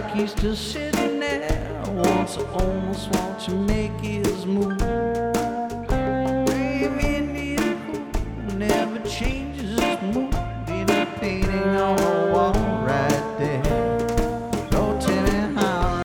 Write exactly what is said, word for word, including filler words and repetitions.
like he's still sitting there. Wants to almost want to make his move. Brave Indian who never changed.